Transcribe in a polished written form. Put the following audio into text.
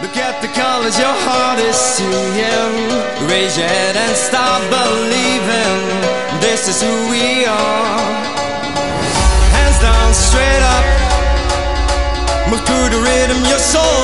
Look at the colors your heart is seeing. Raise your head and start believing. This is who we are. Hands down, straight up. Move to the rhythm your soul